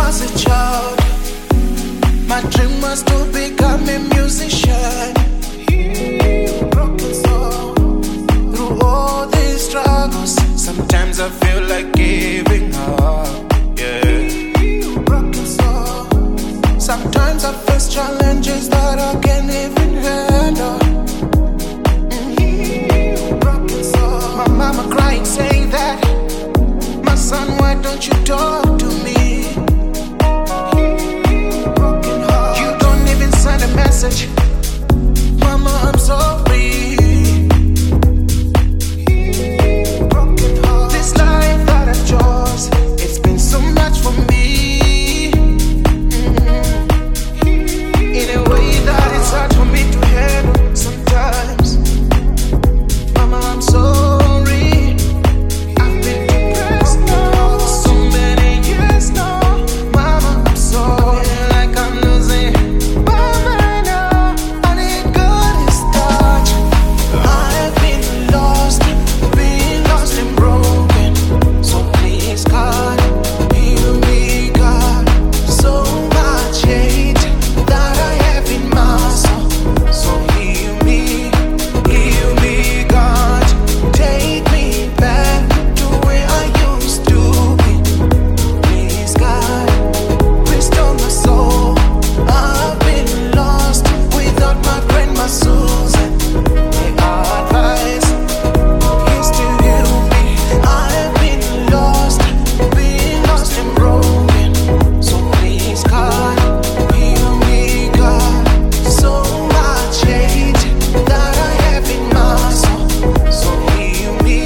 was a child, my dream was to become a musician. Broken soul, through all these struggles, sometimes I feel like giving up. Yeah, broken soul. Sometimes I face challenges that I can't even handle. Broken soul. My mama crying, saying that, my son, why don't you talk to me? Broken heart. You don't even send a message. Mama, I'm sorry. Broken heart. This life that I chose, it's been so much for me. In a way that it's hard for me to handle sometimes. Mama, I'm sorry. I've been depressed now for so many years now. Mama, I'm sorry, like I'm losing. Mama, now I need God's touch. I have been lost and broken. So please, God, heal me, God. So much hate that I have in my soul. So heal me, God. Take me back to where I used to be. Please, God, restore my soul. I've been lost without my grandma Susan. My advice is to heal me. I have been lost and broken. So please, God, heal me, God. So much hate that I have in my soul. So heal me,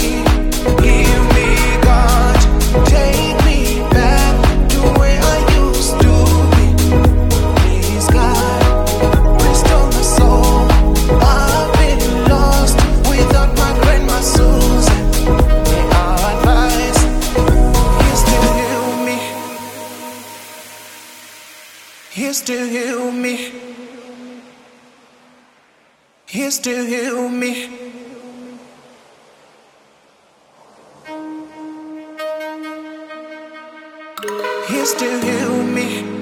God. Take me back to where I used to be. Please, God, restore my soul. I've been lost without my grandma Susan. My advice is to heal me. He's to heal me. He's to heal me. He's to heal me.